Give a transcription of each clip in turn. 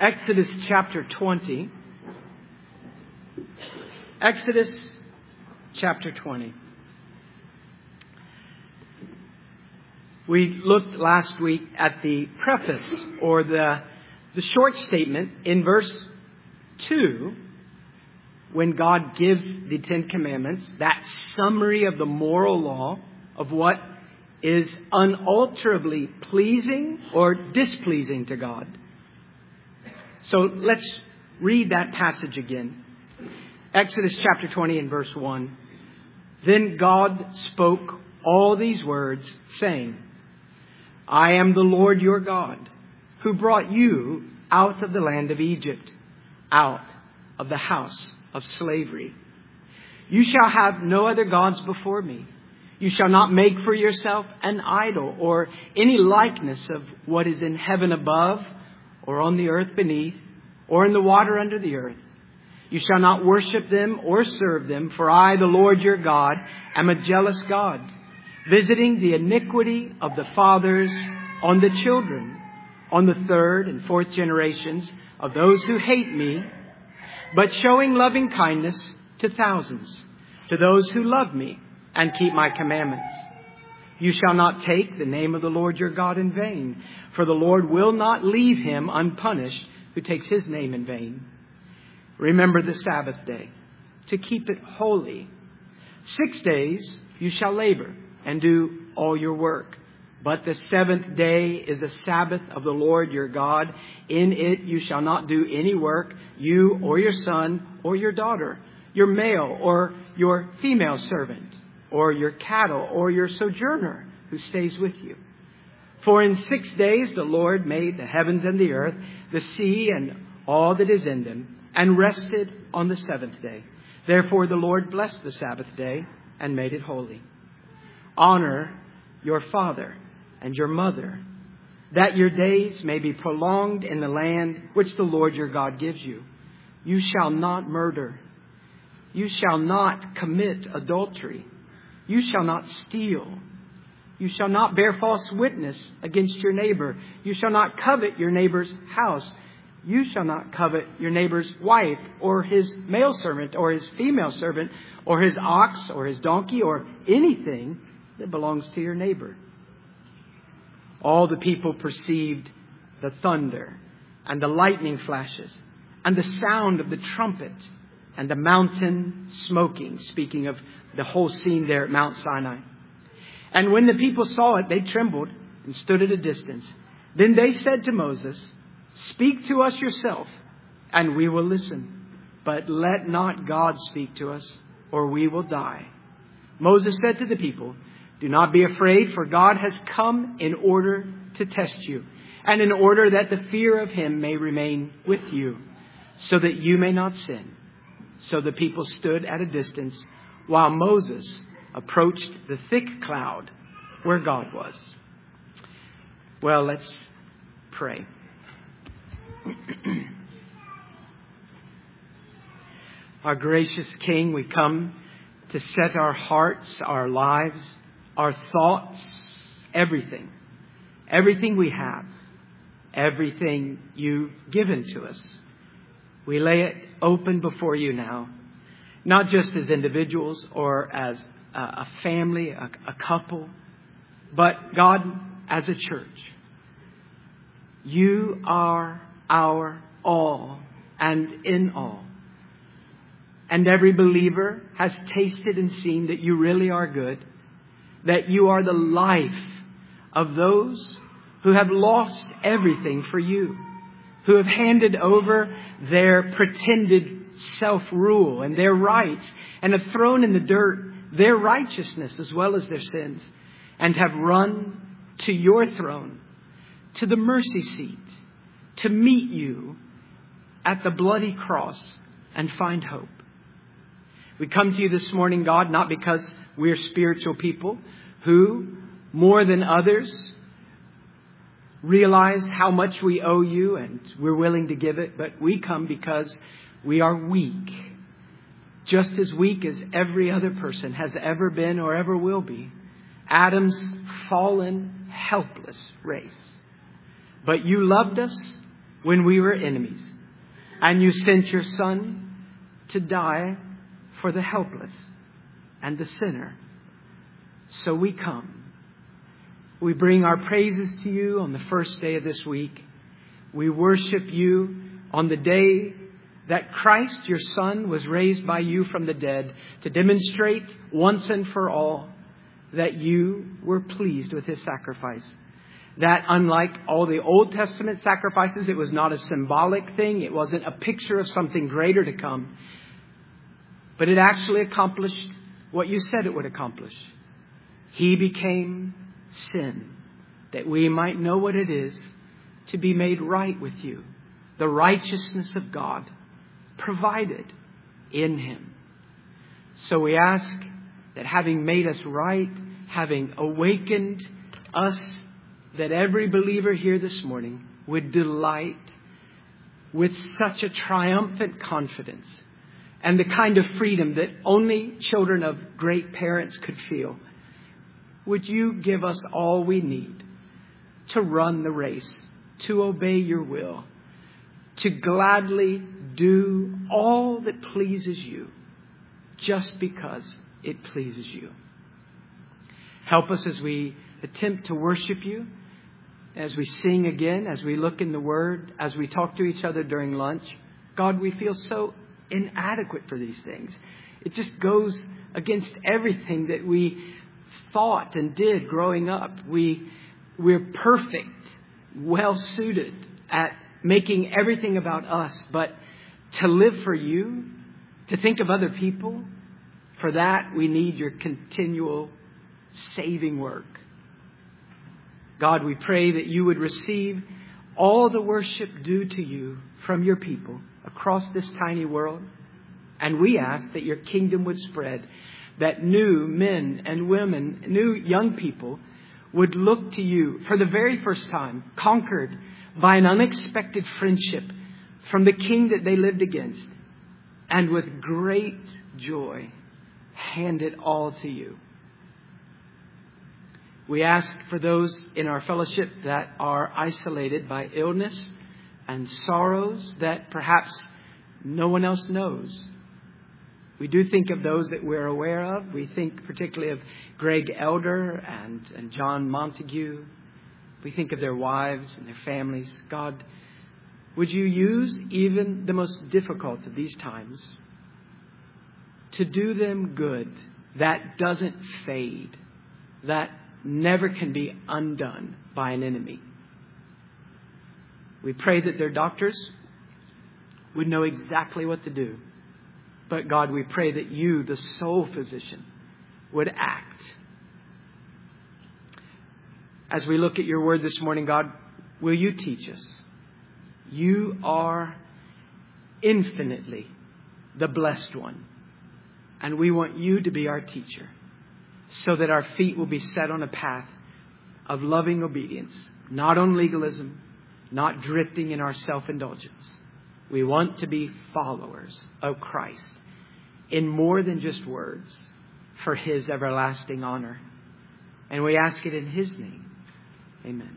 Exodus chapter 20. Exodus chapter 20. We looked last week at the preface, or the short statement in verse 2, when God gives the Ten Commandments, that summary of the moral law of what is unalterably pleasing or displeasing to God. So let's read that passage again. Exodus chapter 20 and verse 1. Then God spoke all these words, saying, I am the Lord your God, who brought you out of the land of Egypt, out of the house of slavery. You shall have no other gods before me. You shall not make for yourself an idol or any likeness of what is in heaven above, or on the earth beneath, or in the water under the earth. You shall not worship them or serve them, for I, the Lord your God, am a jealous God, visiting the iniquity of the fathers on the children, on the third and fourth generations of those who hate me, but showing loving kindness to thousands, to those who love me and keep my commandments. You shall not take the name of the Lord your God in vain, for the Lord will not leave him unpunished who takes his name in vain. Remember the Sabbath day, to keep it holy. 6 days you shall labor and do all your work. But the seventh day is a Sabbath of the Lord your God. In it you shall not do any work, you or your son or your daughter, your male or your female servant, or your cattle, or your sojourner who stays with you. For in 6 days the Lord made the heavens and the earth, the sea and all that is in them, and rested on the seventh day. Therefore the Lord blessed the Sabbath day and made it holy. Honor your father and your mother, that your days may be prolonged in the land which the Lord your God gives you. You shall not murder. You shall not commit adultery. You shall not steal. You shall not bear false witness against your neighbor. You shall not covet your neighbor's house. You shall not covet your neighbor's wife, or his male servant, or his female servant, or his ox, or his donkey, or anything that belongs to your neighbor. All the people perceived the thunder and the lightning flashes and the sound of the trumpet and the mountain smoking, speaking of the whole scene there at Mount Sinai. And when the people saw it, they trembled and stood at a distance. Then they said to Moses, speak to us yourself, and we will listen. But let not God speak to us, or we will die. Moses said to the people, do not be afraid, for God has come in order to test you, and in order that the fear of him may remain with you, so that you may not sin. So the people stood at a distance while Moses approached the thick cloud where God was. Well, let's pray. Our gracious King, we come to set our hearts, our lives, our thoughts, everything we have, everything you've given to us. We lay it open before you now, not just as individuals or as a family, a couple, but God, as a church. You are our all and in all. And every believer has tasted and seen that you really are good, that you are the life of those who have lost everything for you, who have handed over their pretended self-rule and their rights, and have thrown in the dirt their righteousness as well as their sins, and have run to your throne, to the mercy seat, to meet you at the bloody cross and find hope. We come to you this morning, God, not because we're spiritual people who, more than others, realize how much we owe you and we're willing to give it, but we come because we are weak, just as weak as every other person has ever been or ever will be. Adam's fallen, helpless race. But you loved us when we were enemies. And you sent your Son to die for the helpless and the sinner. So we come. We bring our praises to you on the first day of this week. We worship you on the day that Christ, your Son, was raised by you from the dead to demonstrate once and for all that you were pleased with his sacrifice. That unlike all the Old Testament sacrifices, it was not a symbolic thing. It wasn't a picture of something greater to come. But it actually accomplished what you said it would accomplish. He became sin, that we might know what it is to be made right with you. The righteousness of God provided in him. So we ask that having made us right, having awakened us, that every believer here this morning would delight with such a triumphant confidence and the kind of freedom that only children of great parents could feel. Would you give us all we need to run the race, to obey your will, to gladly do all that pleases you just because it pleases you. Help us as we attempt to worship you, as we sing again, as we look in the Word, as we talk to each other during lunch. God, we feel so inadequate for these things. It just goes against everything that we thought and did growing up. We're perfect, well suited at making everything about us, but to live for you, to think of other people, for that we need your continual saving work. God, we pray that you would receive all the worship due to you from your people across this tiny world. And we ask that your kingdom would spread, that new men and women, new young people would look to you for the very first time, conquered by an unexpected friendship from the king that they lived against, and with great joy hand it all to you. We ask for those in our fellowship that are isolated by illness and sorrows that perhaps no one else knows. We do think of those that we're aware of. We think particularly of Greg Elder and John Montague. We think of their wives and their families. God, would you use even the most difficult of these times to do them good that doesn't fade, that never can be undone by an enemy. We pray that their doctors would know exactly what to do. But God, we pray that you, the sole physician, would act. As we look at your word this morning, God, will you teach us? You are infinitely the blessed one. And we want you to be our teacher, so that our feet will be set on a path of loving obedience, not on legalism, not drifting in our self-indulgence. We want to be followers of Christ in more than just words, for his everlasting honor. And we ask it in his name. Amen.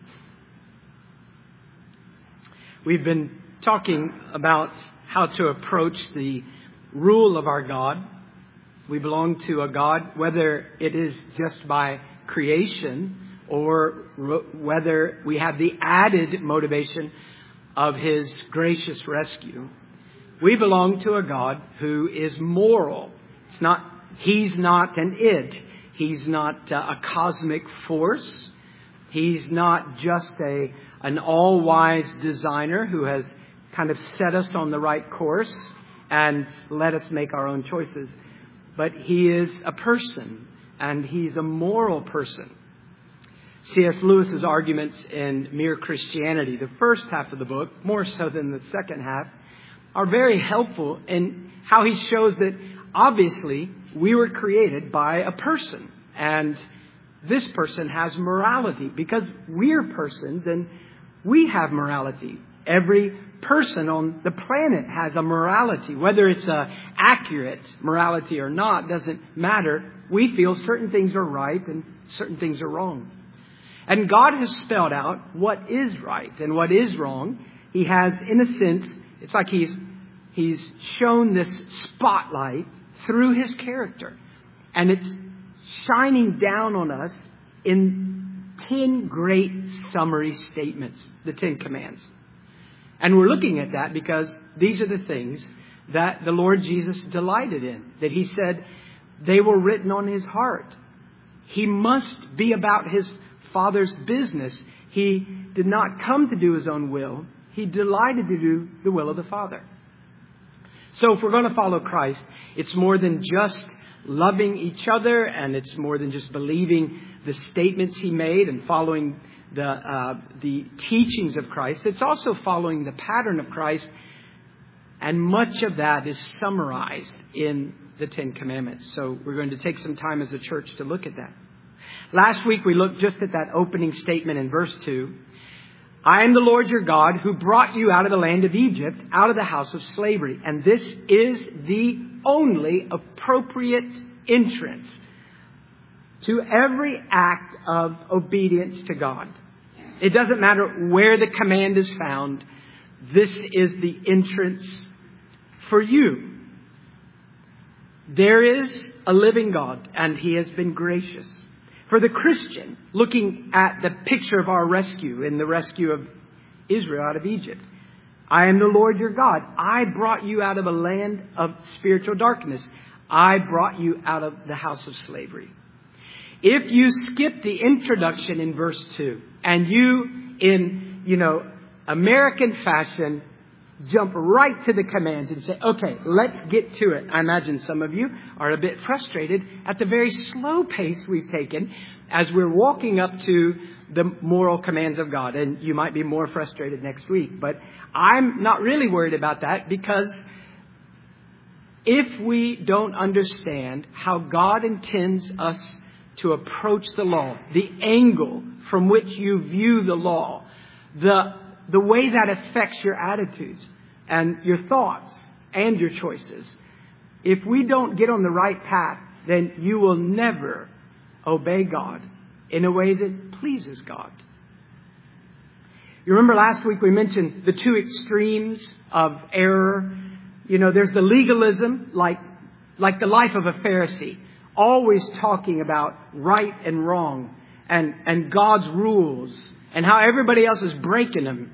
We've been talking about how to approach the rule of our God. We belong to a God, whether it is just by creation or whether we have the added motivation of his gracious rescue. We belong to a God who is moral. He's not an it. He's not a cosmic force. He's not just an all-wise designer who has kind of set us on the right course and let us make our own choices. But he is a person, and he's a moral person. C.S. Lewis's arguments in Mere Christianity, the first half of the book, more so than the second half, are very helpful in how he shows that obviously we were created by a person. And this person has morality because we're persons and we have morality. Every person on the planet has a morality. Whether it's a accurate morality or not doesn't matter. We feel certain things are right and certain things are wrong. And God has spelled out what is right and what is wrong He has, in a sense, it's like he's shown this spotlight through His character. And it's shining down on us in 10 great summary statements, the 10 commands. And we're looking at that because these are the things that the Lord Jesus delighted in. That He said they were written on His heart. He must be about His Father's business. He did not come to do His own will. He delighted to do the will of the Father. So if we're going to follow Christ, it's more than just loving each other, and it's more than just believing the statements He made and following the teachings of Christ. It's also following the pattern of Christ, and much of that is summarized in the 10 Commandments. So we're going to take some time as a church to look at that. Last week we looked just at that opening statement in verse 2. I am the Lord your God who brought you out of the land of Egypt, out of the house of slavery. And this is the only appropriate entrance to every act of obedience to God. It doesn't matter where the command is found. This is the entrance for you. There is a living God, and He has been gracious. For the Christian, looking at the picture of our rescue in the rescue of Israel out of Egypt, I am the Lord your God. I brought you out of a land of spiritual darkness. I brought you out of the house of slavery. If you skip the introduction in verse 2 and you, in, American fashion, jump right to the commands and say, okay, let's get to it. I imagine some of you are a bit frustrated at the very slow pace we've taken as we're walking up to the moral commands of God. And you might be more frustrated next week. But I'm not really worried about that, because if we don't understand how God intends us to approach the law, the angle from which you view the law, the way that affects your attitudes and your thoughts and your choices. If we don't get on the right path, then you will never obey God in a way that pleases God. You remember last week we mentioned the two extremes of error. There's the legalism, like the life of a Pharisee, always talking about right and wrong and God's rules and how everybody else is breaking them.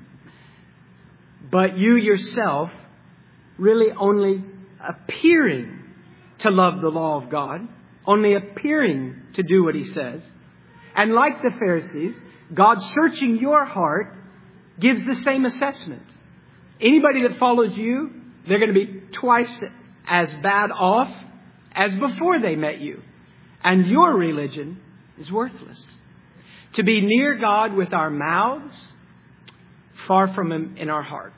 But you yourself really only appearing to love the law of God, only appearing to do what He says. And like the Pharisees, God searching your heart gives the same assessment. Anybody that follows you, they're going to be twice as bad off as before they met you. And your religion is worthless. To be near God with our mouths, far from Him in our heart.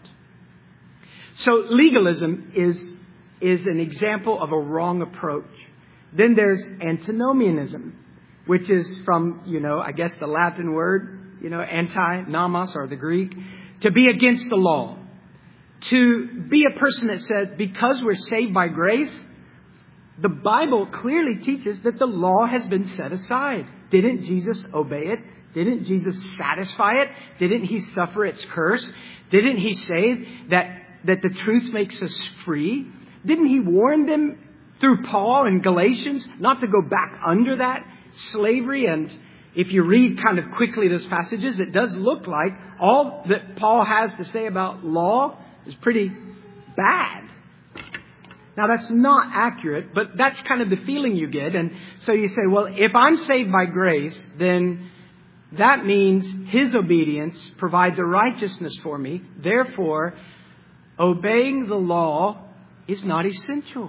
So legalism is an example of a wrong approach. Then there's antinomianism, which is from, I guess the Latin word, anti-nomos, or the Greek, to be against the law. To be a person that says, because we're saved by grace, the Bible clearly teaches that the law has been set aside. Didn't Jesus obey it? Didn't Jesus satisfy it? Didn't He suffer its curse? Didn't He say that the truth makes us free? Didn't He warn them through Paul in Galatians not to go back under that slavery? And if you read kind of quickly those passages, it does look like all that Paul has to say about law is pretty bad. Now, that's not accurate, but that's kind of the feeling you get. And so you say, well, if I'm saved by grace, then that means His obedience provides a righteousness for me. Therefore, obeying the law is not essential.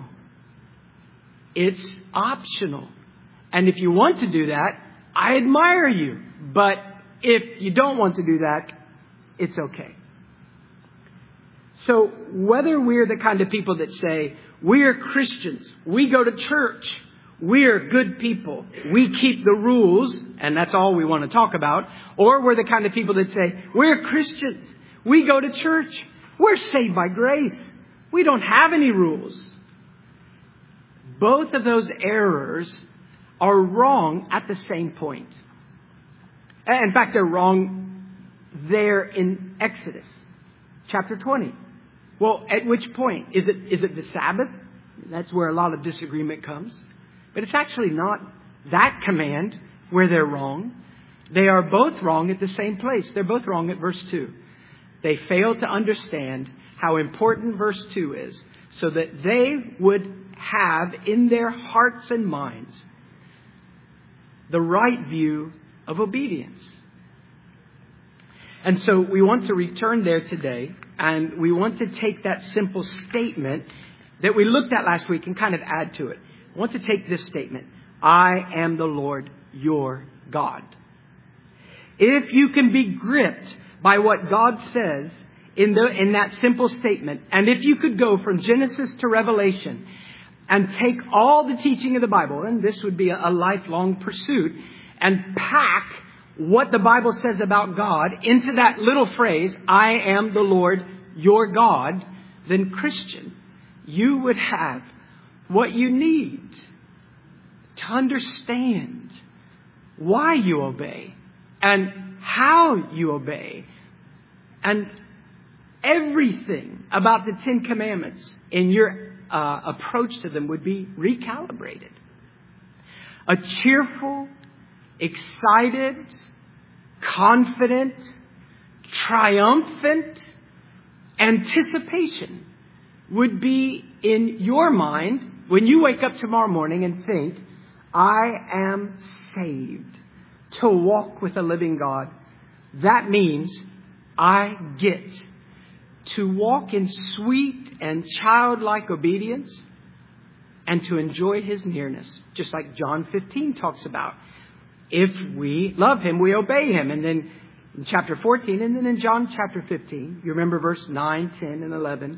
It's optional. And if you want to do that, I admire you. But if you don't want to do that, it's okay. So whether we're the kind of people that say, we're Christians, we go to church, we're good people, we keep the rules, and that's all we want to talk about, or we're the kind of people that say, we're Christians, we go to church, we're saved by grace, we don't have any rules. Both of those errors are wrong at the same point. In fact, they're wrong there in Exodus chapter 20. Well, at which point? Is it the Sabbath? That's where a lot of disagreement comes. But it's actually not that command where they're wrong. They are both wrong at the same place. They're both wrong at verse 2. They fail to understand how important verse 2 is, so that they would have in their hearts and minds the right view of obedience. And so we want to return there today, and we want to take that simple statement that we looked at last week and kind of add to it. I want to take this statement: I am the Lord your God. If you can be gripped by what God says in that simple statement, and if you could go from Genesis to Revelation and take all the teaching of the Bible, and this would be a lifelong pursuit, and pack what the Bible says about God into that little phrase, I am the Lord your God, then Christian, you would have what you need to understand why you obey and how you obey, and everything about the Ten Commandments in your approach to them would be recalibrated. A cheerful, excited, confident, triumphant anticipation would be in your mind when you wake up tomorrow morning and think, I am saved to walk with a living God. That means I get to walk in sweet and childlike obedience and to enjoy His nearness. Just like John 15 talks about. If we love Him, we obey Him. And then in chapter 14, and then in John chapter 15, you remember verse 9, 10, and 11.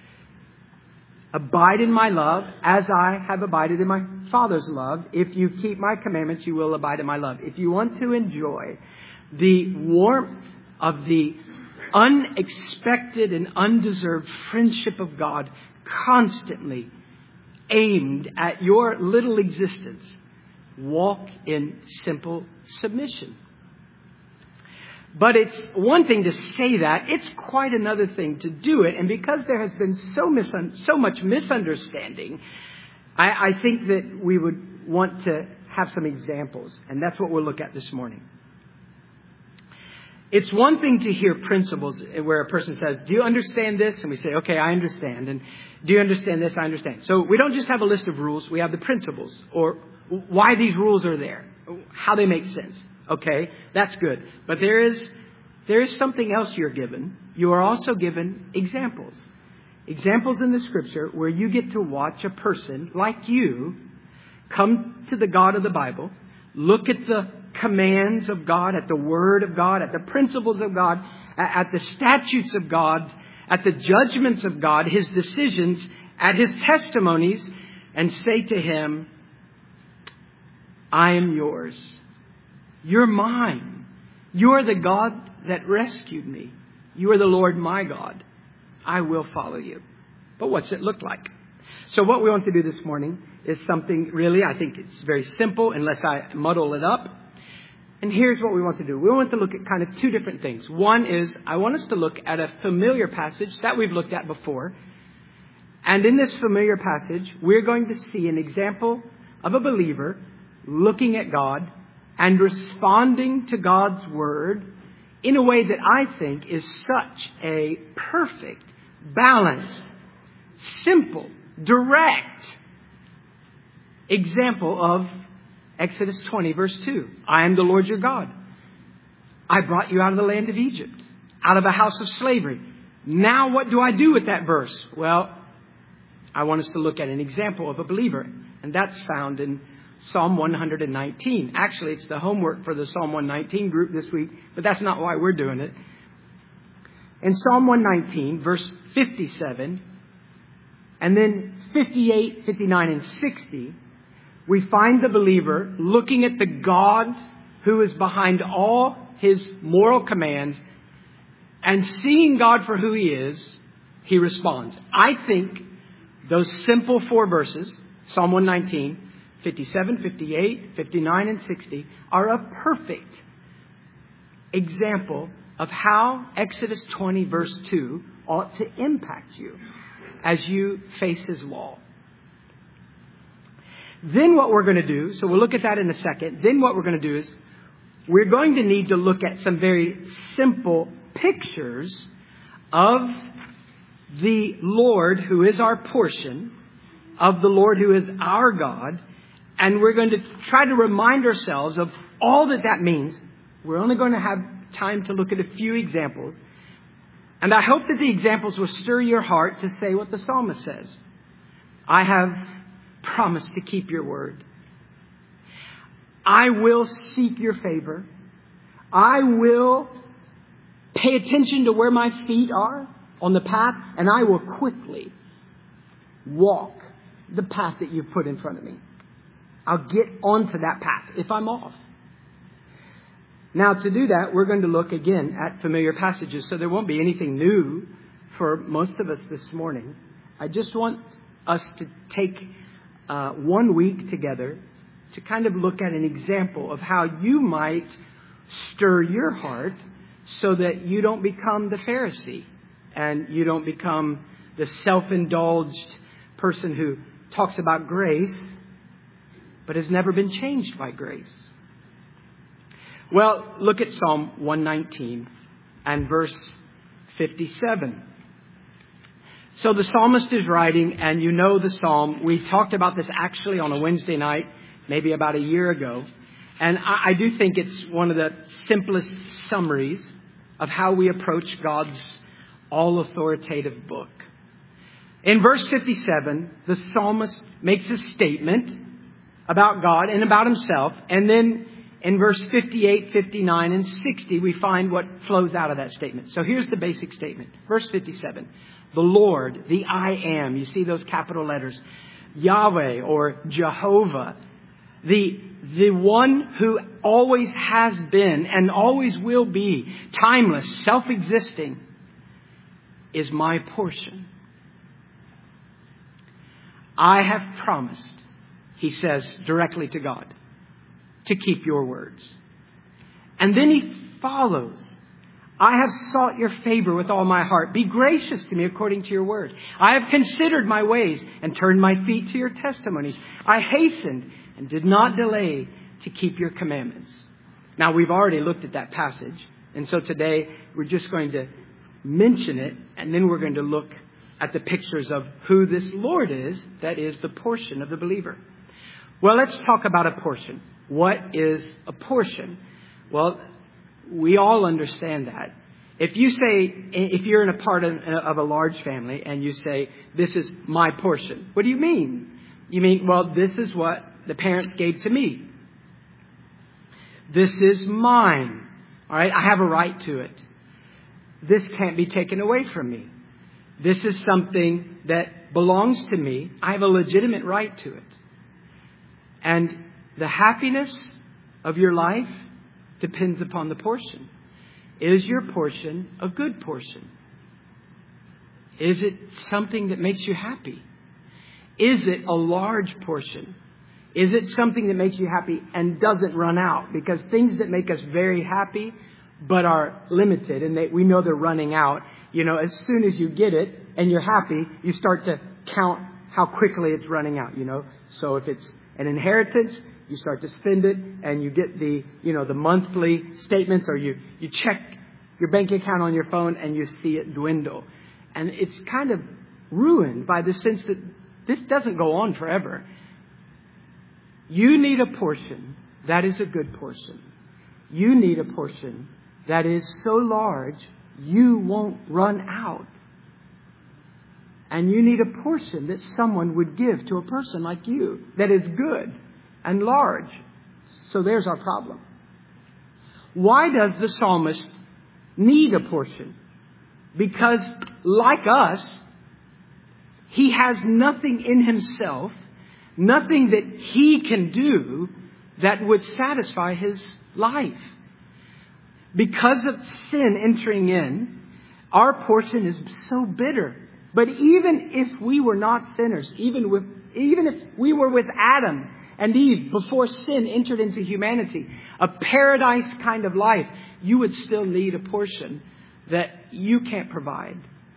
Abide in my love as I have abided in my Father's love. If you keep my commandments, you will abide in my love. If you want to enjoy the warmth of the unexpected and undeserved friendship of God constantly aimed at your little existence, walk in simple submission. But it's one thing to say that. It's quite another thing to do it. And because there has been so much misunderstanding, I think that we would want to have some examples. And that's what we'll look at this morning. It's one thing to hear principles where a person says, do you understand this? And we say, okay, I understand. And do you understand this? I understand. So we don't just have a list of rules. We have the principles, or why these rules are there, how they make sense. Okay, that's good. But there is something else you're given. You are also given examples. Examples in the Scripture where you get to watch a person like you come to the God of the Bible, look at the commands of God, at the Word of God, at the principles of God, at the statutes of God, at the judgments of God, His decisions, at His testimonies, and say to Him, I am yours. You're mine. You're the God that rescued me. You are the Lord my God. I will follow you. But what's it look like? So what we want to do this morning is something really, I think it's very simple unless I muddle it up. And here's what we want to do. We want to look at kind of two different things. One is I want us to look at a familiar passage that we've looked at before. And in this familiar passage, we're going to see an example of a believer looking at God and responding to God's Word in a way that I think is such a perfect, balanced, simple, direct example of Exodus 20, verse 2. I am the Lord your God. I brought you out of the land of Egypt, out of a house of slavery. Now what do I do with that verse? Well, I want us to look at an example of a believer. And that's found in Psalm 119. Actually, it's the homework for the Psalm 119 group this week, but that's not why we're doing it. In Psalm 119, verse 57, and then 58, 59, and 60, we find the believer looking at the God who is behind all His moral commands, and seeing God for who He is, he responds. I think those simple four verses, Psalm 119, 57, 58, 59, and 60, are a perfect example of how Exodus 20, verse 2 ought to impact you as you face His law. Then what we're going to do, so we'll look at that in a second. Then what we're going to do is we're going to need to look at some very simple pictures of the Lord who is our portion, of the Lord who is our God, and we're going to try to remind ourselves of all that that means. We're only going to have time to look at a few examples. And I hope that the examples will stir your heart to say what the psalmist says. I have promised to keep your word. I will seek your favor. I will pay attention to where my feet are on the path, and I will quickly walk the path that you've put in front of me. I'll get onto that path if I'm off. Now, to do that, we're going to look again at familiar passages, so there won't be anything new for most of us this morning. I just want us to take 1 week together to kind of look at an example of how you might stir your heart so that you don't become the Pharisee and you don't become the self-indulged person who talks about grace but has never been changed by grace. Well, look at Psalm 119 and verse 57. So the psalmist is writing, and you know the psalm. We talked about this actually on a Wednesday night, maybe about a year ago. And I do think it's one of the simplest summaries of how we approach God's all-authoritative book. In verse 57, the psalmist makes a statement about God and about himself. And then in verse 58, 59, and 60, we find what flows out of that statement. So here's the basic statement. Verse 57. The Lord, the I am. You see those capital letters. Yahweh or Jehovah. The one who always has been and always will be, timeless, self-existing, is my portion. I have promised, he says directly to God, to keep your words. And then he follows. I have sought your favor with all my heart. Be gracious to me according to your word. I have considered my ways and turned my feet to your testimonies. I hastened and did not delay to keep your commandments. Now, we've already looked at that passage. And so today we're just going to mention it. And then we're going to look at the pictures of who this Lord is, that is the portion of the believer. Well, let's talk about a portion. What is a portion? Well, we all understand that. If you're in a part of a large family and you say, this is my portion, what do you mean? You mean, well, this is what the parents gave to me. This is mine. All right, I have a right to it. This can't be taken away from me. This is something that belongs to me. I have a legitimate right to it. And the happiness of your life depends upon the portion. Is your portion a good portion? Is it something that makes you happy? Is it a large portion? Is it something that makes you happy and doesn't run out? Because things that make us very happy but are limited and we know they're running out, as soon as you get it and you're happy, you start to count how quickly it's running out, So if it's an inheritance, you start to spend it and you get the monthly statements, or you check your bank account on your phone and you see it dwindle. And it's kind of ruined by the sense that this doesn't go on forever. You need a portion that is a good portion. You need a portion that is so large you won't run out. And you need a portion that someone would give to a person like you that is good and large. So there's our problem. Why does the psalmist need a portion? Because like us, he has nothing in himself, nothing that he can do that would satisfy his life. Because of sin entering in, our portion is so bitter. But even if we were not sinners, even if we were with Adam and Eve before sin entered into humanity, a paradise kind of life, you would still need a portion that you can't provide.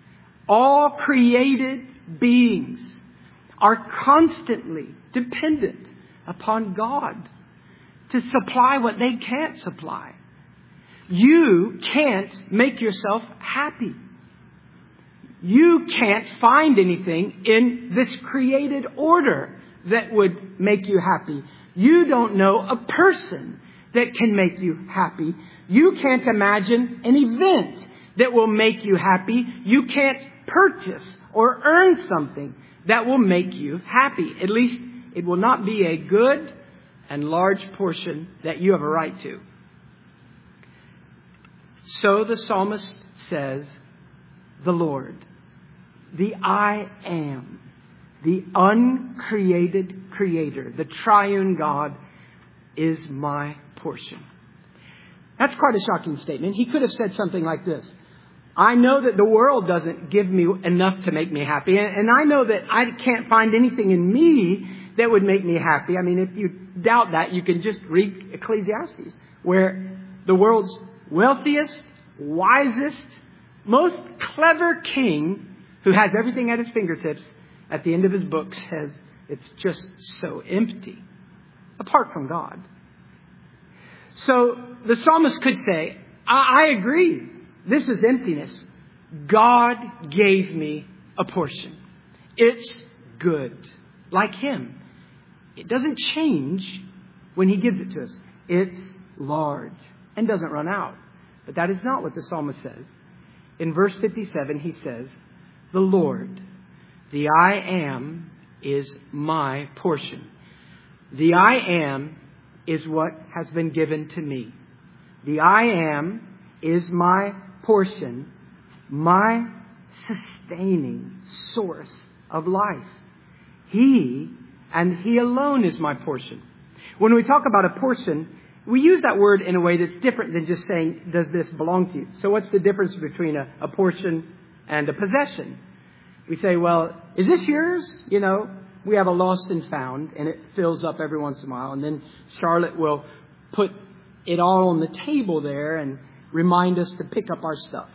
All created beings are constantly dependent upon God to supply what they can't supply. You can't make yourself happy. You can't find anything in this created order that would make you happy. You don't know a person that can make you happy. You can't imagine an event that will make you happy. You can't purchase or earn something that will make you happy. At least it will not be a good and large portion that you have a right to. So the psalmist says, the Lord, the I am, the uncreated creator, the triune God, is my portion. That's quite a shocking statement. He could have said something like this. I know that the world doesn't give me enough to make me happy. And I know that I can't find anything in me that would make me happy. I mean, if you doubt that, you can just read Ecclesiastes, where the world's wealthiest, wisest, most clever king, who has everything at his fingertips, at the end of his book says it's just so empty, apart from God. So the psalmist could say, I agree. This is emptiness. God gave me a portion. It's good. Like Him. It doesn't change when He gives it to us. It's large and doesn't run out. But that is not what the psalmist says. In verse 57, he says, the Lord, the I am, is my portion. The I am is what has been given to me. The I am is my portion, my sustaining source of life. He and He alone is my portion. When we talk about a portion, we use that word in a way that's different than just saying, does this belong to you? So what's the difference between a portion and a possession? We say, well, is this yours? You know, we have a lost and found, and it fills up every once in a while. And then Charlotte will put it all on the table there and remind us to pick up our stuff.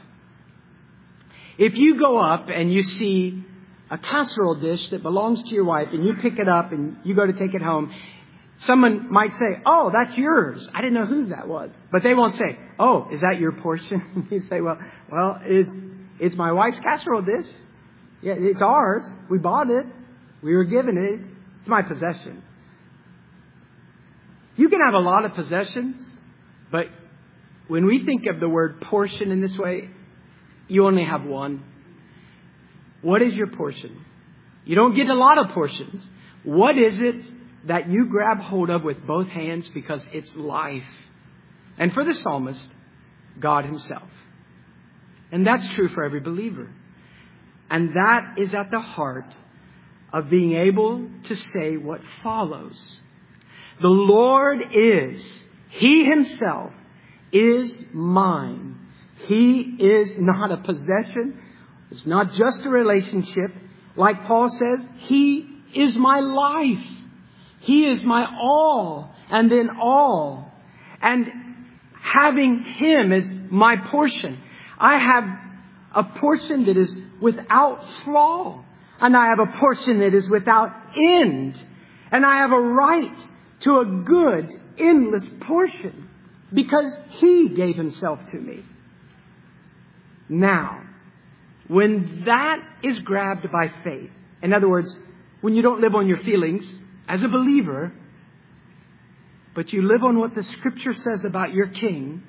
If you go up and you see a casserole dish that belongs to your wife and you pick it up and you go to take it home, someone might say, oh, that's yours. I didn't know whose that was. But they won't say, oh, is that your portion? You say, well, it's my wife's casserole dish. Yeah, it's ours. We bought it. We were given it. It's my possession. You can have a lot of possessions, but when we think of the word portion in this way, you only have one. What is your portion? You don't get a lot of portions. What is it that you grab hold of with both hands because it's life? And for the psalmist, God Himself. And that's true for every believer. And that is at the heart of being able to say what follows. The Lord is, He Himself is mine. He is not a possession. It's not just a relationship. Like Paul says, He is my life. He is my all and in all. And having Him as my portion, I have a portion that is without flaw. And I have a portion that is without end. And I have a right to a good, endless portion because He gave Himself to me. Now, when that is grabbed by faith, in other words, when you don't live on your feelings as a believer, but you live on what the Scripture says about your King,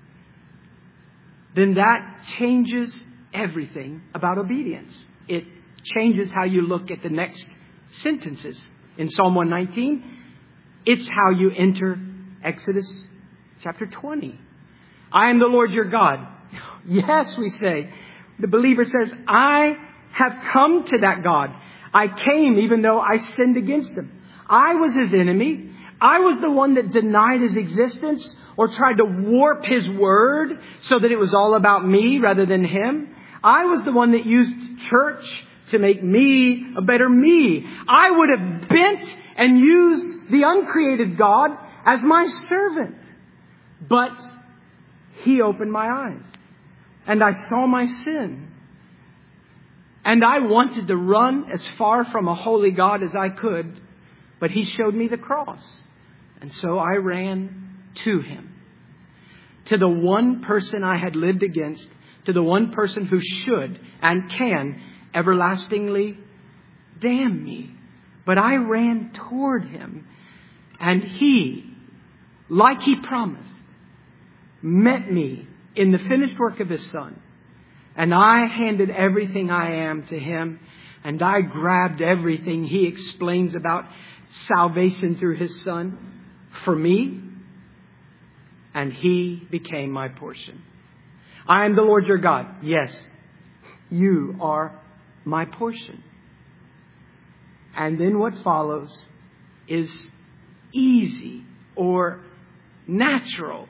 then that changes everything about obedience. It changes how you look at the next sentences. In Psalm 119, it's how you enter Exodus chapter 20. I am the Lord your God. Yes, we say. The believer says, I have come to that God. I came even though I sinned against Him. I was His enemy. I was the one that denied His existence or tried to warp His word so that it was all about me rather than Him. I was the one that used church to make me a better me. I would have bent and used the uncreated God as my servant. But He opened my eyes and I saw my sin. And I wanted to run as far from a holy God as I could, but He showed me the cross. And so I ran to Him. To the one person I had lived against, to the one person who should and can everlastingly damn me. But I ran toward Him, and He, like He promised, met me in the finished work of His Son. And I handed everything I am to Him, and I grabbed everything He explains about salvation through His Son for me, and He became my portion. I am the Lord your God. Yes, you are my portion. And then what follows is easy or natural.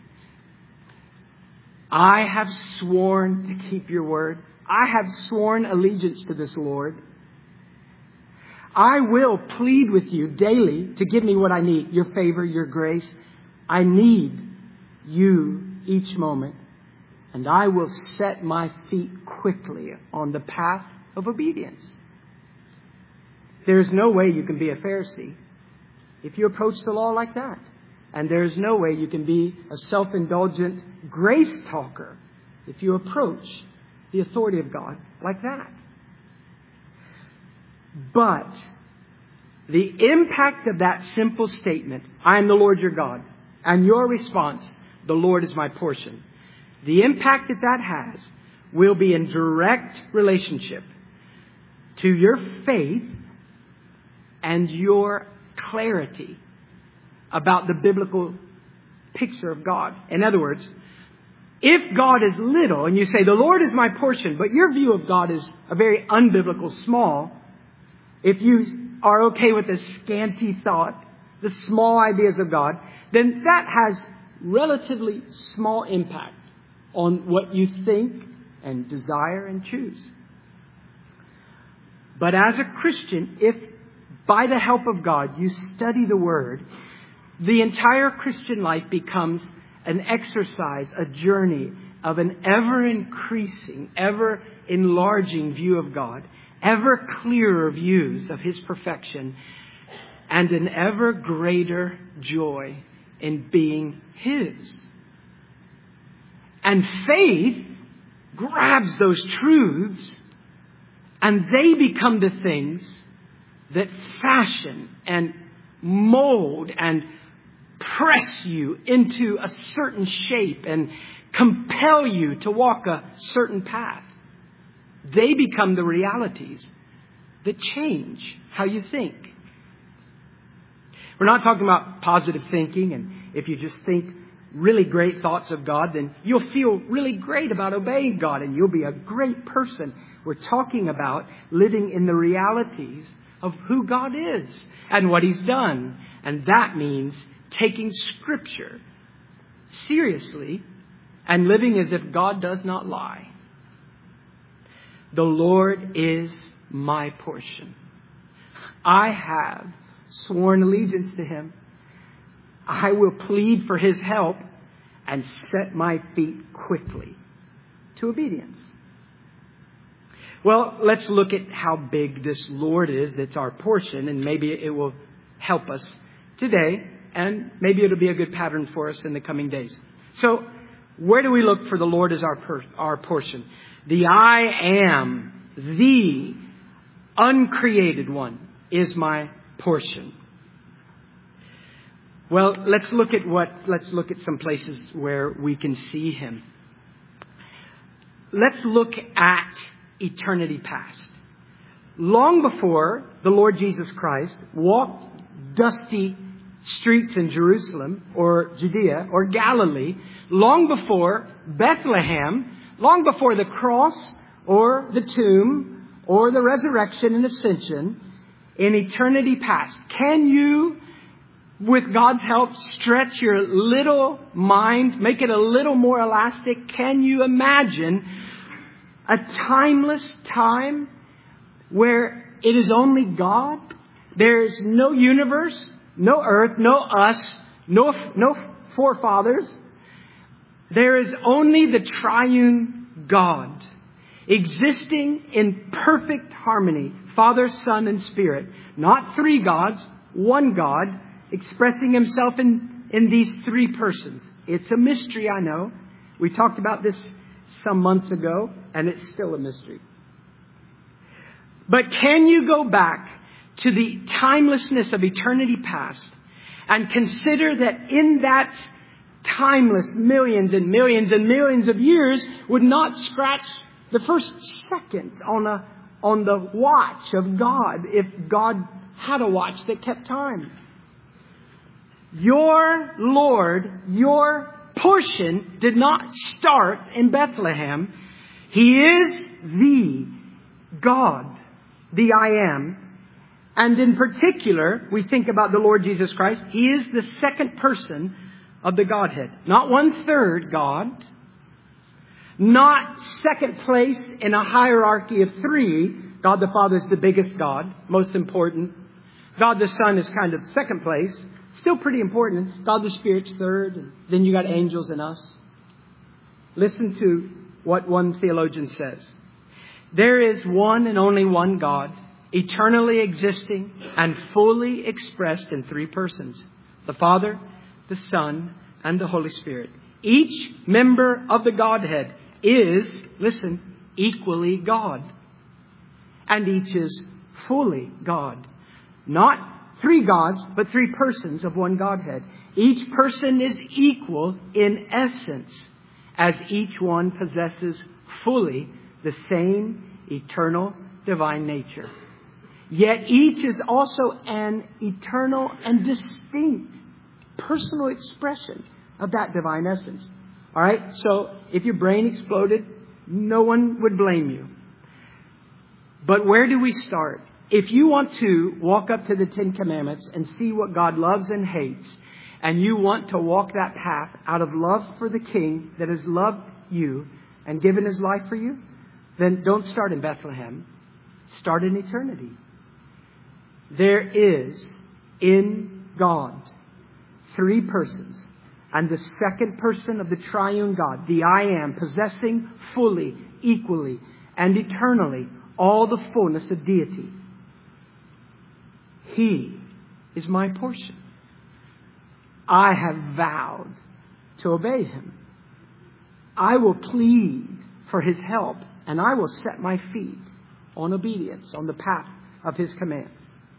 I have sworn to keep your word. I have sworn allegiance to this Lord. I will plead with you daily to give me what I need, your favor, your grace. I need you each moment. And I will set my feet quickly on the path of obedience. There is no way you can be a Pharisee if you approach the law like that. And there's no way you can be a self-indulgent grace talker if you approach the authority of God like that. But the impact of that simple statement, I am the Lord your God, and your response, the Lord is my portion, the impact that that has will be in direct relationship to your faith and your clarity about the biblical picture of God. In other words, if God is little and you say, the Lord is my portion, but your view of God is a very unbiblical small, if you are okay with the scanty thought, the small ideas of God, then that has relatively small impact on what you think and desire and choose. But as a Christian, if by the help of God you study the Word, the entire Christian life becomes an exercise, a journey of an ever-increasing, ever-enlarging view of God, ever clearer views of His perfection, and an ever greater joy in being His. And faith grabs those truths, and they become the things that fashion and mold and press you into a certain shape and compel you to walk a certain path. They become the realities that change how you think. We're not talking about positive thinking, and if you just think really great thoughts of God, then you'll feel really great about obeying God and you'll be a great person. We're talking about living in the realities of who God is and what He's done. And that means taking Scripture seriously and living as if God does not lie. The Lord is my portion. I have sworn allegiance to Him. I will plead for His help and set my feet quickly to obedience. Well, let's look at how big this Lord is that's our portion, and maybe it will help us today, and maybe it'll be a good pattern for us in the coming days. So, where do we look for the Lord as our portion? The I am, the uncreated one, is my portion. Well, let's look at some places where we can see Him. Let's look at eternity past. Long before the Lord Jesus Christ walked dusty streets in Jerusalem or Judea or Galilee, long before Bethlehem, long before the cross or the tomb or the resurrection and ascension, in eternity past, can you, with God's help, stretch your little mind, make it a little more elastic? Can you imagine a timeless time where it is only God? There's no universe, no earth, no us, no forefathers. There is only the triune God. existing in perfect harmony, Father, Son, and Spirit. Not three gods, one God, expressing Himself in these three persons. It's a mystery, I know. We talked about this some months ago, and it's still a mystery. But can you go back to the timelessness of eternity past and consider that in that timeless millions and millions and millions of years would not scratch the first second on the watch of God, if God had a watch that kept time? Your Lord, your portion did not start in Bethlehem. He is the God, the I Am. And in particular, we think about the Lord Jesus Christ. He is the second person of the Godhead. Not 1/3 God. Not second place in a hierarchy of three. God the Father is the biggest God, most important. God the Son is kind of second place. Still pretty important. God the Spirit's third. And then you got angels and us. Listen to what one theologian says. There is one and only one God, eternally existing and fully expressed in three persons. The Father, the Son, and the Holy Spirit. Each member of the Godhead is, listen, equally God. And each is fully God. Not three gods, but three persons of one Godhead. Each person is equal in essence, as each one possesses fully the same eternal divine nature. Yet each is also an eternal and distinct personal expression of that divine essence. All right? So if your brain exploded, no one would blame you. But where do we start? If you want to walk up to the Ten Commandments and see what God loves and hates, and you want to walk that path out of love for the King that has loved you and given His life for you, then don't start in Bethlehem. Start in eternity. There is in God three persons, and the second person of the triune God, the I Am, possessing fully, equally, and eternally all the fullness of deity. He is my portion. I have vowed to obey Him. I will plead for His help, and I will set my feet on obedience, on the path of His commands.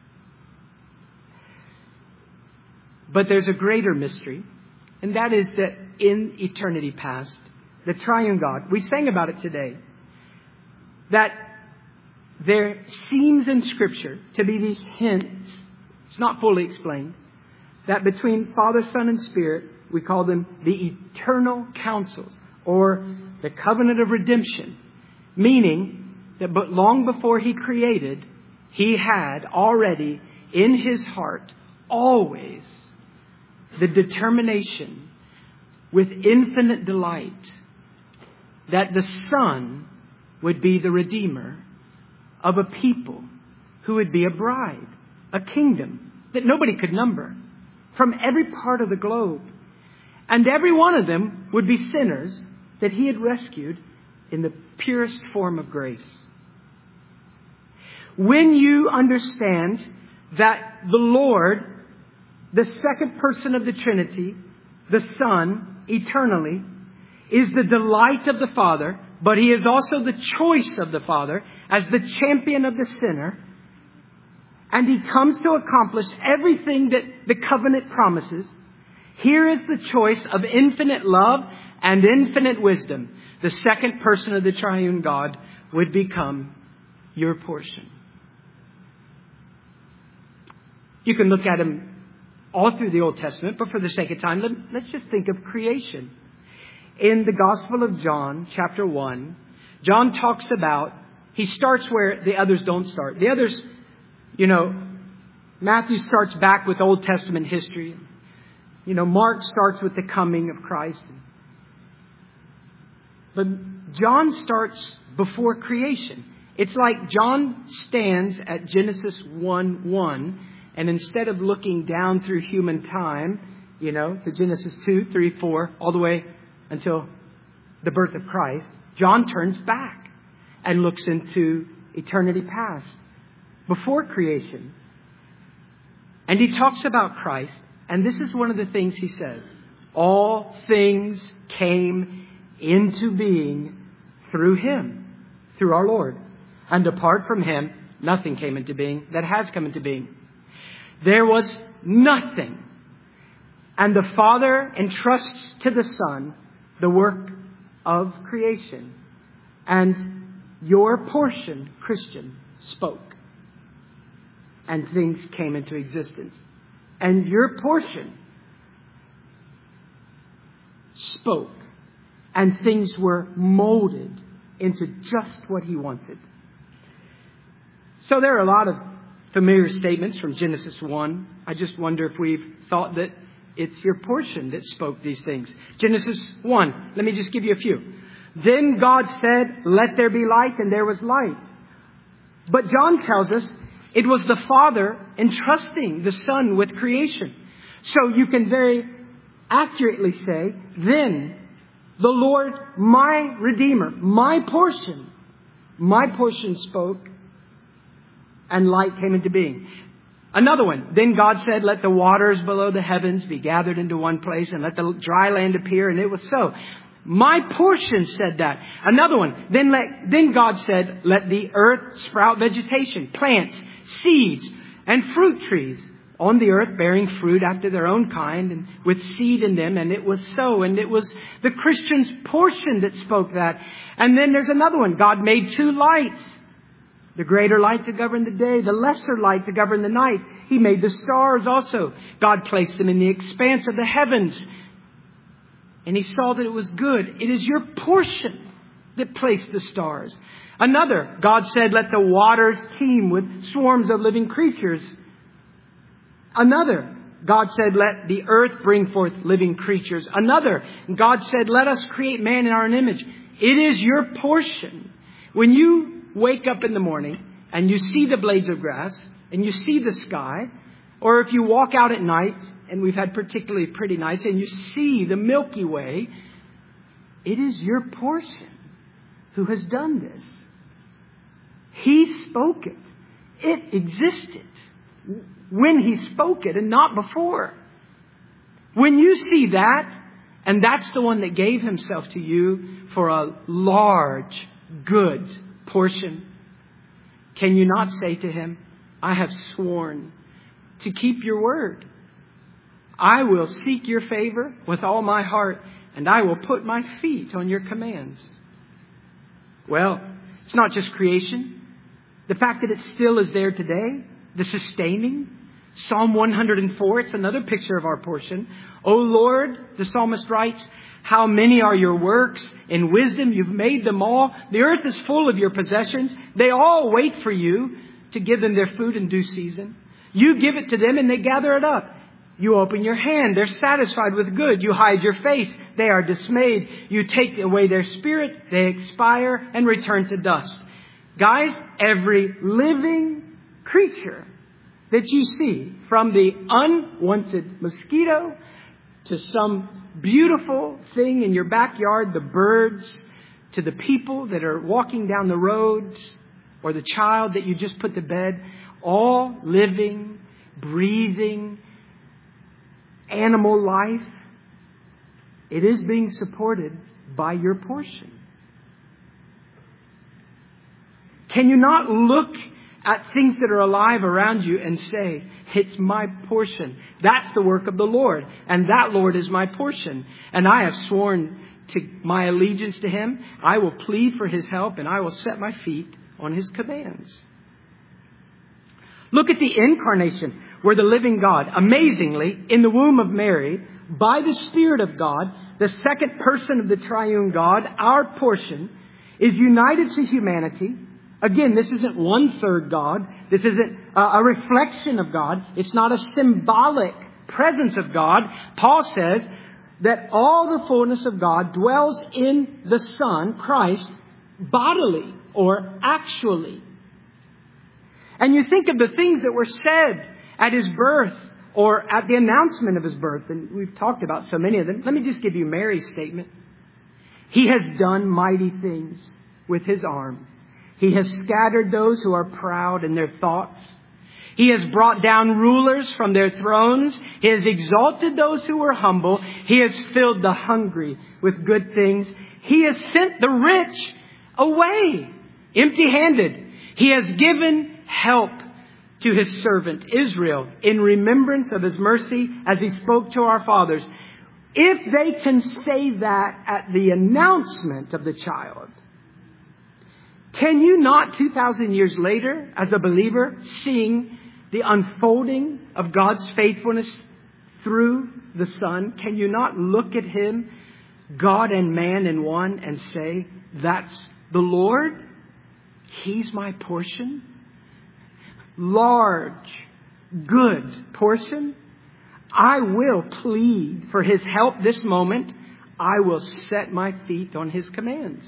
But there's a greater mystery, and that is that in eternity past, the triune God, we sang about it today, that there seems in Scripture to be these hints, it's not fully explained, that between Father, Son, and Spirit, we call them the eternal counsels, or the covenant of redemption, meaning that but long before He created, He had already in His heart always the determination with infinite delight that the Son would be the Redeemer of a people who would be a bride, a kingdom that nobody could number, from every part of the globe. And every one of them would be sinners that He had rescued in the purest form of grace. When you understand that the Lord, the second person of the Trinity, the Son, eternally, is the delight of the Father, but He is also the choice of the Father as the champion of the sinner. And He comes to accomplish everything that the covenant promises. Here is the choice of infinite love and infinite wisdom. The second person of the triune God would become your portion. You can look at Him all through the Old Testament, but for the sake of time, let's just think of creation. In the Gospel of John, chapter 1, John talks about, he starts where the others don't start. The others, Matthew starts back with Old Testament history. Mark starts with the coming of Christ. But John starts before creation. It's like John stands at Genesis 1:1, and instead of looking down through human time, to Genesis 2, 3, 4, all the way until the birth of Christ, John turns back. and looks into eternity past, before creation. And he talks about Christ, and this is one of the things he says. All things came into being through Him, through our Lord. And apart from Him, nothing came into being that has come into being. There was nothing. And the Father entrusts to the Son the work of creation. And your portion, Christian, spoke. And things came into existence. And your portion spoke. And things were molded into just what He wanted. So there are a lot of familiar statements from Genesis 1. I just wonder if we've thought that it's your portion that spoke these things. Genesis 1. Let me just give you a few. Then God said, "Let there be light," and there was light. But John tells us it was the Father entrusting the Son with creation. So you can very accurately say, then the Lord, my Redeemer, my portion spoke, and light came into being. Another one. Then God said, "Let the waters below the heavens be gathered into one place, and let the dry land appear," and it was so. My portion said that. Another one. Then God said, "Let the earth sprout vegetation, plants, seeds, and fruit trees on the earth, bearing fruit after their own kind, and with seed in them." And it was so. And it was the Christian's portion that spoke that. And then there's another one. God made two lights. The greater light to govern the day, the lesser light to govern the night. He made the stars also. God placed them in the expanse of the heavens. And He saw that it was good. It is your portion that placed the stars. Another, God said, "Let the waters teem with swarms of living creatures." Another, God said, "Let the earth bring forth living creatures." Another, God said, "Let us create man in our own image." It is your portion. When you wake up in the morning and you see the blades of grass and you see the sky, or if you walk out at night, and we've had particularly pretty nights, and you see the Milky Way, it is your portion who has done this. He spoke it. It existed when He spoke it and not before. When you see that, and that's the one that gave Himself to you for a large, good portion, can you not say to Him, "I have sworn to keep your word. I will seek your favor with all my heart, and I will put my feet on your commands"? Well, it's not just creation. The fact that it still is there today, the sustaining. Psalm 104, it's another picture of our portion. "O Lord," the psalmist writes, "how many are your works? In wisdom you've made them all. The earth is full of your possessions. They all wait for you to give them their food in due season. You give it to them and they gather it up. You open your hand. They're satisfied with good. You hide your face. They are dismayed. You take away their spirit. They expire and return to dust." Guys, every living creature that you see, from the unwanted mosquito to some beautiful thing in your backyard, the birds, to the people that are walking down the roads, or the child that you just put to bed, all living, breathing, animal life, it is being supported by your portion. Can you not look at things that are alive around you and say, "It's my portion. That's the work of the Lord, and that Lord is my portion. And I have sworn to my allegiance to Him. I will plead for His help, and I will set my feet on His commands." Look at the incarnation, where the living God, amazingly, in the womb of Mary, by the Spirit of God, the second person of the triune God, our portion, is united to humanity. Again, this isn't 1/3 God. This isn't a reflection of God. It's not a symbolic presence of God. Paul says that all the fullness of God dwells in the Son, Christ, bodily or actually. And you think of the things that were said at His birth or at the announcement of His birth. And we've talked about so many of them. Let me just give you Mary's statement. "He has done mighty things with His arm. He has scattered those who are proud in their thoughts. He has brought down rulers from their thrones. He has exalted those who were humble. He has filled the hungry with good things. He has sent the rich away empty-handed. He has given help to His servant Israel in remembrance of His mercy as He spoke to our fathers. If they can say that at the announcement of the child, can you not 2,000 years later, as a believer, seeing the unfolding of God's faithfulness through the Son, can you not look at Him, God and man in one, and say, that's the Lord? He's my portion. Large, good portion. I will plead for His help this moment. I will set my feet on His commands.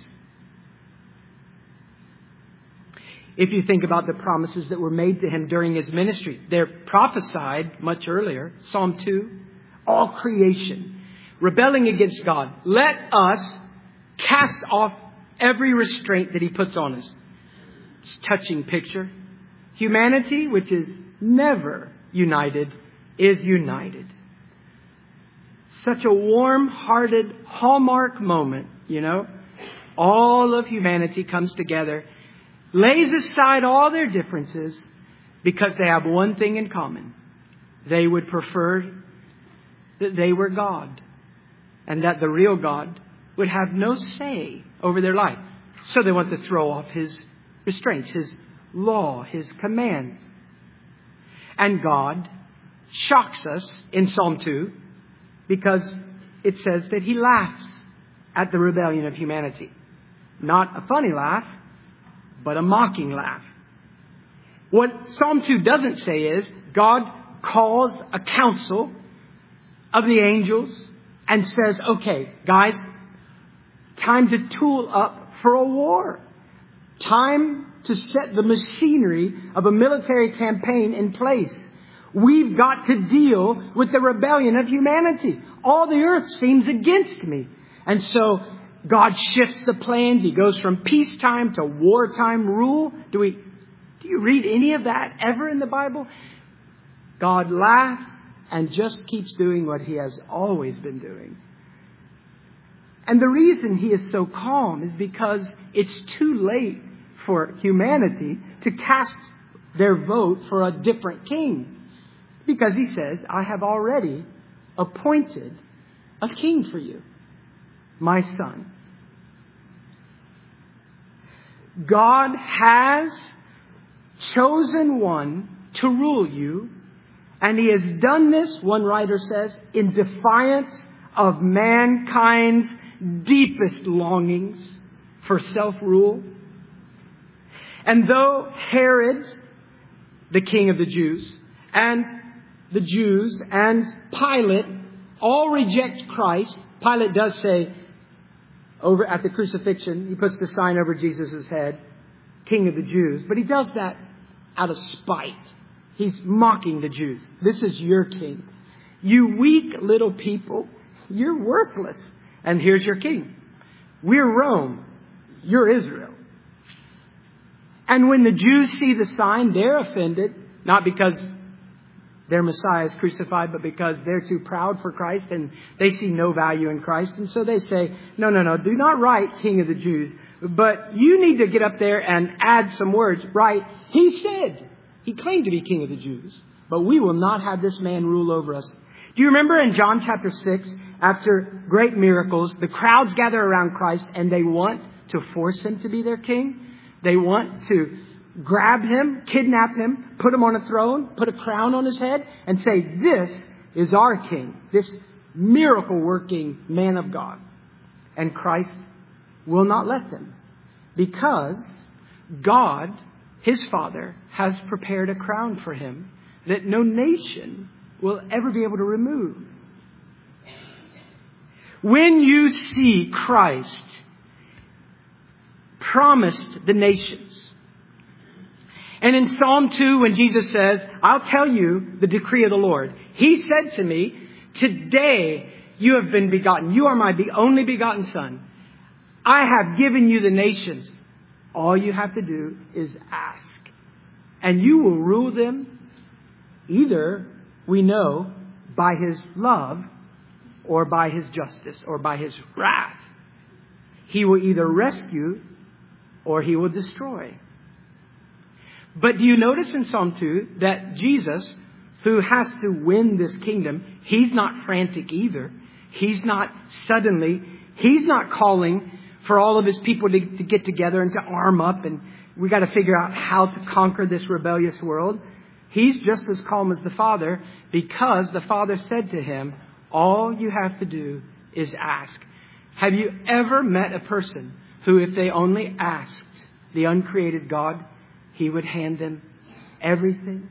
If you think about the promises that were made to Him during His ministry, they're prophesied much earlier. Psalm 2, all creation rebelling against God. Let us cast off every restraint that He puts on us. It's a touching picture. Humanity, which is never united, is united. Such a warm-hearted hallmark moment, All of humanity comes together, lays aside all their differences because they have one thing in common. They would prefer that they were God and that the real God would have no say over their life. So they want to throw off His restraints, His law, His command. And God shocks us in Psalm 2 because it says that He laughs at the rebellion of humanity. Not a funny laugh, but a mocking laugh. What Psalm 2 doesn't say is God calls a council of the angels and says, okay, guys, time to tool up for a war. Time to set the machinery of a military campaign in place. We've got to deal with the rebellion of humanity. All the earth seems against me. And so God shifts the plans. He goes from peacetime to wartime rule. Do you read any of that ever in the Bible? God laughs and just keeps doing what He has always been doing. And the reason He is so calm is because it's too late for humanity to cast their vote for a different king. Because He says, I have already appointed a king for you, my Son. God has chosen one to rule you, and He has done this, one writer says, in defiance of mankind's deepest longings for self-rule. And though Herod, the king of the Jews, and Pilate all reject Christ, Pilate does say, over at the crucifixion, he puts the sign over Jesus' head, King of the Jews. But he does that out of spite. He's mocking the Jews. This is your king. You weak little people, you're worthless. And here's your king. We're Rome. You're Israel. And when the Jews see the sign, they're offended. Not because their Messiah is crucified, but because they're too proud for Christ and they see no value in Christ. And so they say, no, do not write King of the Jews. But you need to get up there and add some words. Right? He said, He claimed to be King of the Jews, but we will not have this man rule over us. Do you remember in John chapter 6, after great miracles, the crowds gather around Christ and they want to force Him to be their king? They want to grab Him, kidnap Him, put Him on a throne, put a crown on His head, and say, this is our king, this miracle-working man of God. And Christ will not let them, because God, His Father, has prepared a crown for Him that no nation will ever be able to remove. When you see Christ promised the nations, and in Psalm 2, when Jesus says, I'll tell you the decree of the Lord. He said to me, today you have been begotten. You are my only begotten Son. I have given you the nations. All you have to do is ask. And you will rule them either, we know, by His love or by His justice or by His wrath. He will either rescue or He will destroy. But do you notice in Psalm 2 that Jesus, who has to win this kingdom, He's not frantic either. He's not calling for all of His people to get together and to arm up and we got to figure out how to conquer this rebellious world. He's just as calm as the Father because the Father said to Him, all you have to do is ask. Have you ever met a person who, if they only asked the uncreated God, He would hand them everything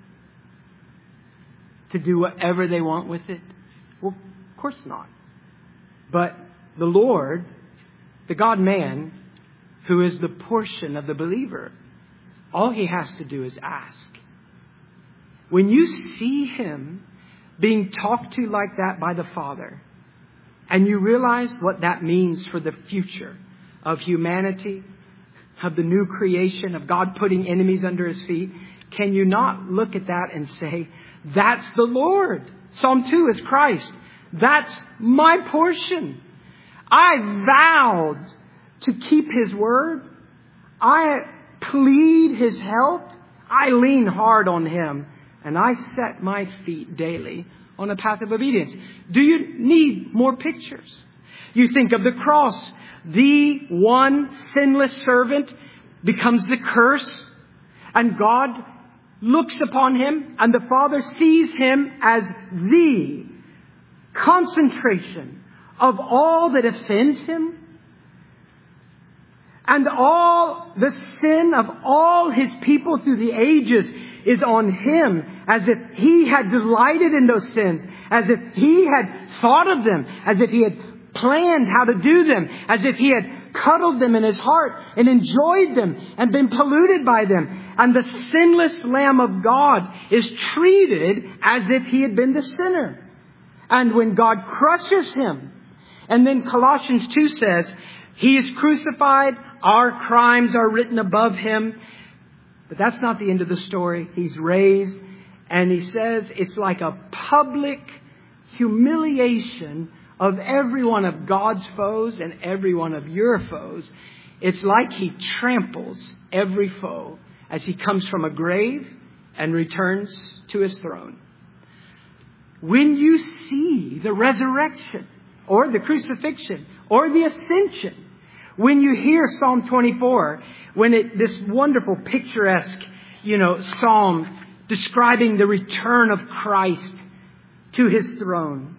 to do whatever they want with it? Well, of course not. But the Lord, the God-man, who is the portion of the believer, all He has to do is ask. When you see Him being talked to like that by the Father, and you realize what that means for the future of humanity, of the new creation, of God putting enemies under His feet, can you not look at that and say, that's the Lord? Psalm 2 is Christ. That's my portion. I vowed to keep His word. I plead His help. I lean hard on Him. And I set my feet daily on a path of obedience. Do you need more pictures? You think of the cross. The one sinless servant becomes the curse. And God looks upon Him and the Father sees Him as the concentration of all that offends Him. And all the sin of all His people through the ages is on Him, as if He had delighted in those sins, as if He had thought of them, as if He had planned how to do them, as if He had cuddled them in His heart and enjoyed them and been polluted by them. And the sinless Lamb of God is treated as if He had been the sinner. And when God crushes Him, and then Colossians 2 says, He is crucified, our crimes are written above Him. But that's not the end of the story. He's raised, and He says it's like a public humiliation of every one of God's foes and every one of your foes. It's like He tramples every foe as He comes from a grave and returns to His throne. When you see the resurrection or the crucifixion or the ascension, when you hear Psalm 24, this wonderful picturesque, psalm describing the return of Christ to His throne.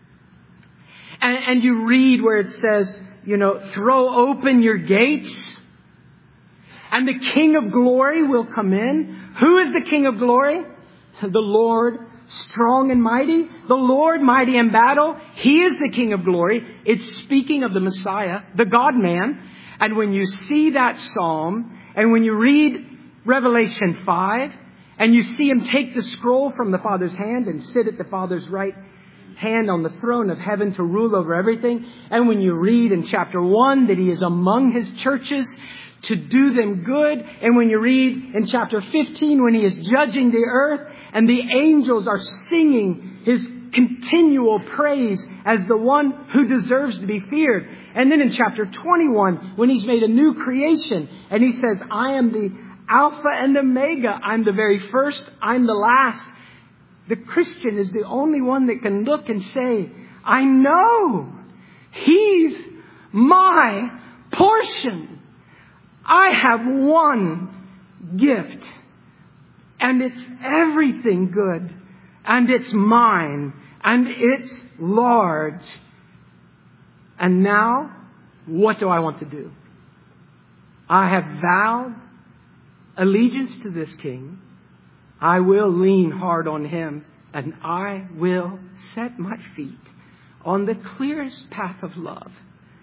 And you read where it says, throw open your gates and the King of glory will come in. Who is the King of glory? The Lord, strong and mighty. The Lord, mighty in battle. He is the King of glory. It's speaking of the Messiah, the God-man. And when you see that psalm, and when you read Revelation 5, and you see Him take the scroll from the Father's hand and sit at the Father's right hand on the throne of heaven to rule over everything. And when you read in chapter 1 that He is among His churches to do them good. And when you read in chapter 15 when He is judging the earth and the angels are singing His continual praise as the one who deserves to be feared. And then in chapter 21 when He's made a new creation and He says, I am the Alpha and Omega. I'm the very first. I'm the last. The Christian is the only one that can look and say, I know He's my portion. I have one gift and it's everything good and it's mine and it's large. And now, what do I want to do? I have vowed allegiance to this King. I will lean hard on Him and I will set my feet on the clearest path of love.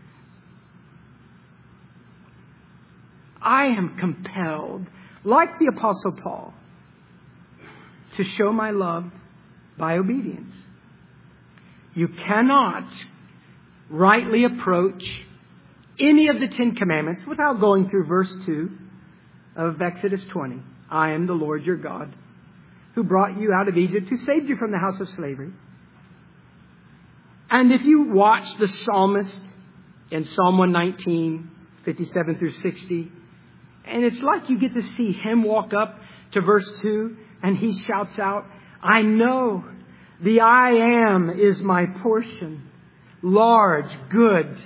I am compelled, like the Apostle Paul, to show my love by obedience. You cannot rightly approach any of the 10 Commandments without going through verse 2 of Exodus 20. I am the Lord your God, who brought you out of Egypt, who saved you from the house of slavery. And if you watch the psalmist in Psalm 119, 57 through 60, and it's like you get to see him walk up to verse 2 and he shouts out, I know the I am is my portion, large, good.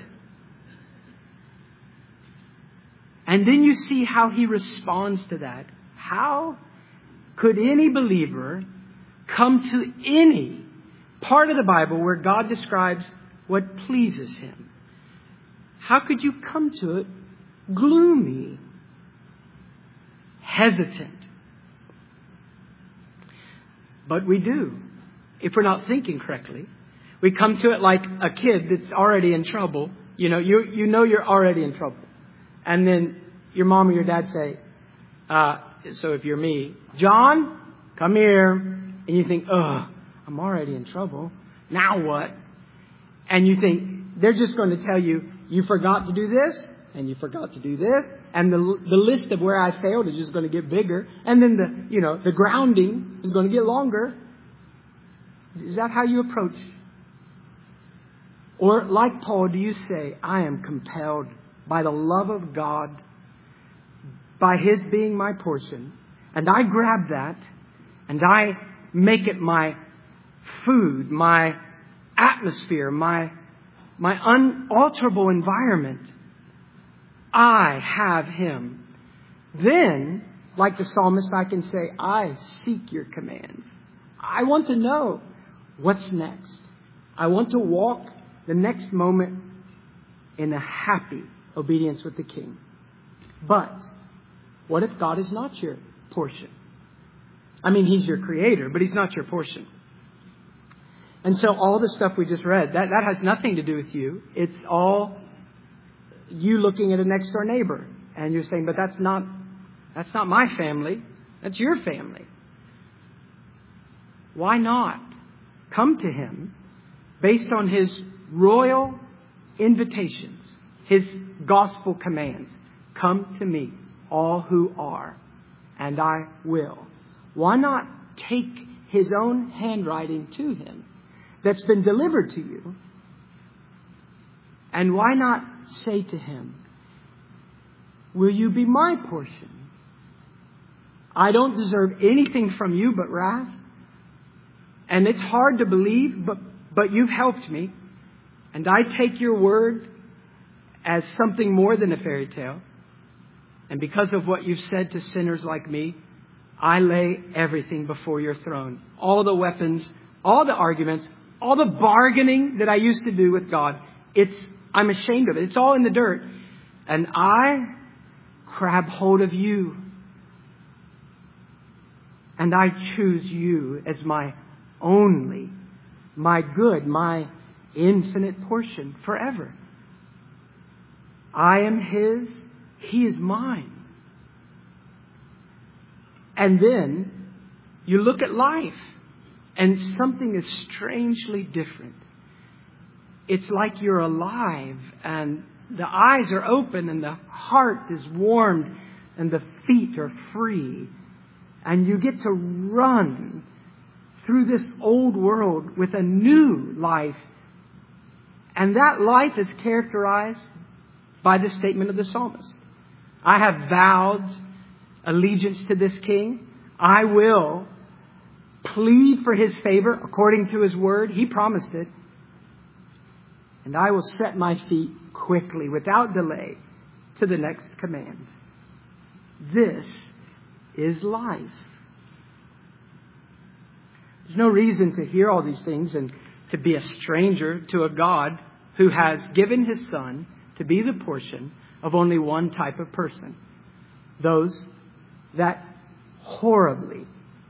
And then you see how he responds to that. How could any believer come to any part of the Bible where God describes what pleases Him? How could you come to it gloomy, hesitant? But we do, if we're not thinking correctly. We come to it like a kid that's already in trouble. You know you're already in trouble. And then your mom or your dad say, so if you're me, John, come here. And you think, I'm already in trouble. Now what? And you think they're just going to tell you, you forgot to do this, and you forgot to do this, and the list of where I failed is just going to get bigger, and then the grounding is going to get longer. Is that how you approach? Or like Paul, do you say, I am compelled by the love of God, by His being my portion, and I grab that, and I make it my food, my atmosphere, my unalterable environment. I have Him. Then, like the psalmist, I can say, I seek your commands. I want to know what's next. I want to walk the next moment in a happy obedience with the King. But what if God is not your portion? I mean, He's your creator, but He's not your portion. And so all the stuff we just read, that has nothing to do with you. It's all you looking at a next door neighbor. And you're saying, but that's not my family. That's your family. Why not come to Him based on His royal invitations, His gospel commands? Come to me, all who are, and I will. Why not take His own handwriting to Him that's been delivered to you? And why not say to Him, will you be my portion? I don't deserve anything from you but wrath. And it's hard to believe, but you've helped me. And I take your word as something more than a fairy tale. And because of what you've said to sinners like me, I lay everything before your throne. All the weapons, all the arguments, all the bargaining that I used to do with God, I'm ashamed of it. It's all in the dirt. And I grab hold of you. And I choose you as my only, my good, my infinite portion forever. I am His. He is mine. And then you look at life and something is strangely different. It's like you're alive and the eyes are open and the heart is warmed and the feet are free. And you get to run through this old world with a new life. And that life is characterized by the statement of the psalmist. I have vowed allegiance to this King. I will plead for His favor according to His word. He promised it. And I will set my feet quickly, without delay, to the next command. This is life. There's no reason to hear all these things and to be a stranger to a God who has given His Son to be the portion of only one type of person. Those that horribly,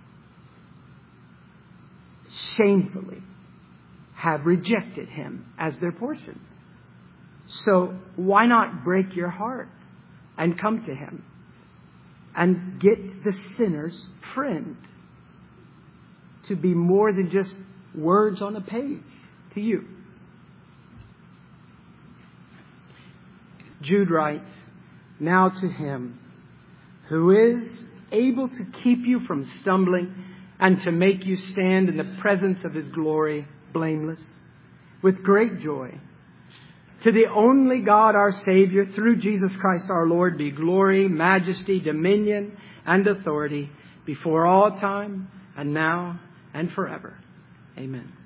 shamefully have rejected Him as their portion. So why not break your heart and come to Him and get the sinner's friend to be more than just words on a page to you? Jude writes, "Now to Him who is able to keep you from stumbling and to make you stand in the presence of His glory blameless, with great joy. To the only God our Savior, through Jesus Christ our Lord, be glory, majesty, dominion, and authority before all time, and now, and forever. Amen."